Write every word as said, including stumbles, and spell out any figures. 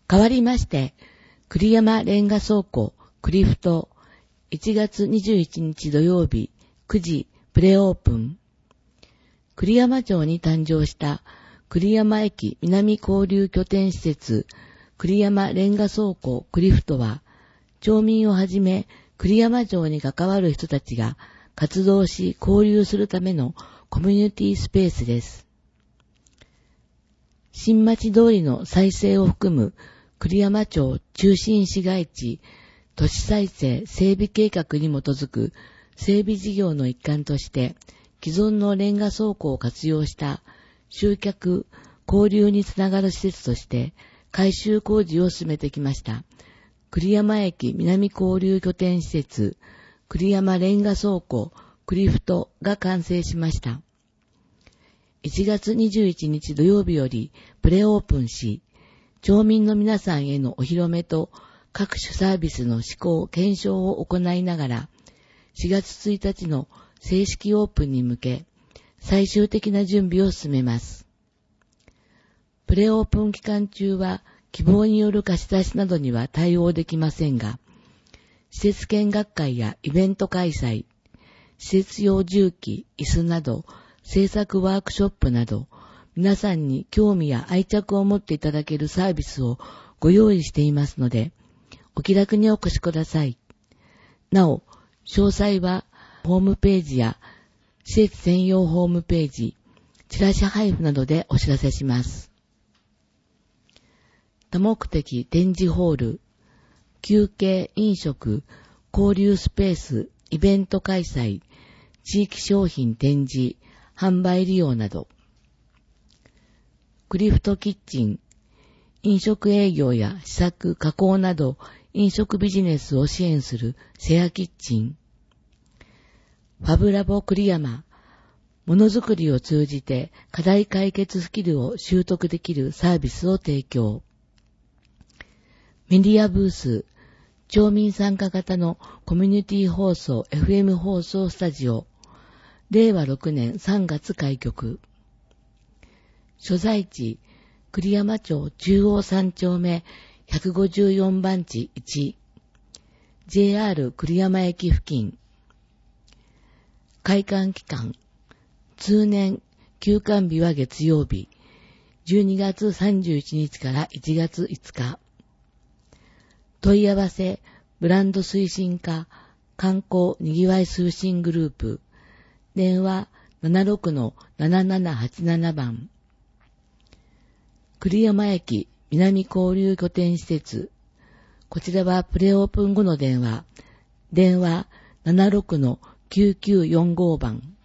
代わりまして、栗山レンガ倉庫クリフトいちがつにじゅういちにち土曜日くじプレオープン。栗山町に誕生した栗山駅南交流拠点施設栗山レンガ倉庫クリフトは、町民をはじめ栗山町に関わる人たちが活動し交流するためのコミュニティスペースです。新町通りの再生を含む栗山町中心市街地都市再生整備計画に基づく整備事業の一環として既存のレンガ倉庫を活用した集客交流につながる施設として改修工事を進めてきました栗山駅南交流拠点施設栗山レンガ倉庫クリフトが完成しました。いちがつにじゅういちにち土曜日よりプレオープンし、町民の皆さんへのお披露目と各種サービスの施行、検証を行いながら、しがつついたちの正式オープンに向け、最終的な準備を進めます。プレオープン期間中は、希望による貸し出しなどには対応できませんが、施設見学会やイベント開催、施設用重機、椅子など、制作ワークショップなど、皆さんに興味や愛着を持っていただけるサービスをご用意していますので、お気楽にお越しください。なお、詳細はホームページや施設専用ホームページ、チラシ配布などでお知らせします。多目的展示ホール、休憩、飲食、交流スペース、イベント開催、地域商品展示、販売利用など、クリフトキッチン、飲食営業や試作、加工など飲食ビジネスを支援するシェアキッチン、ファブラボ栗山、ものづくりを通じて課題解決スキルを習得できるサービスを提供、メディアブース、町民参加型のコミュニティ放送 エフエム 放送スタジオ、れいわろくねんさんがつ開局。所在地、栗山町中央さんちょうめひゃくごじゅうよんばんちいち、ジェイアール 栗山駅付近。開館期間、通年休館日は月曜日、じゅうにがつさんじゅういちにちからいちがついつか。問い合わせ、ブランド推進課、観光にぎわい推進グループ、電話 ななろくのななななはちなな 番。栗山駅南交流拠点施設。こちらはプレオープン後の電話。電話 ななろくのきゅうきゅうよんご 番。